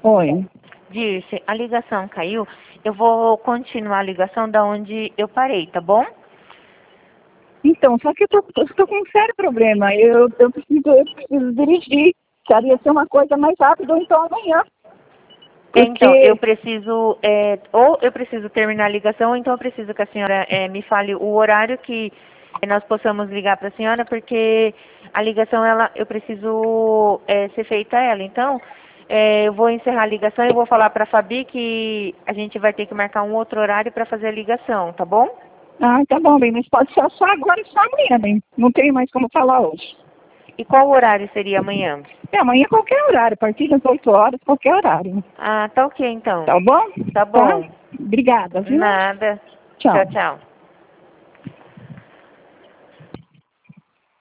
Oi. Dirce, a ligação caiu. Eu vou continuar a ligação da onde eu parei, tá bom? Então, só que eu tô com um sério problema. Eu preciso dirigir. Precisaria ser uma coisa mais rápida, ou então amanhã. Então, Porque, eu preciso, ou eu preciso terminar a ligação, ou então eu preciso que a senhora me fale o horário que nós possamos ligar para a senhora, porque a ligação, eu preciso ser feita ela. Então, eu vou encerrar a ligação e vou falar para a Fabi que a gente vai ter que marcar um outro horário para fazer a ligação, tá bom? tá bom, bem, mas pode ser só agora e só amanhã, bem. Não tenho mais como falar hoje. E qual horário seria amanhã? Amanhã qualquer horário, a partir das 8 horas, qualquer horário. Ah, tá ok então. Tá bom? Tá Tá? bom. Obrigada, viu? Nada. Tchau. Tchau, tchau.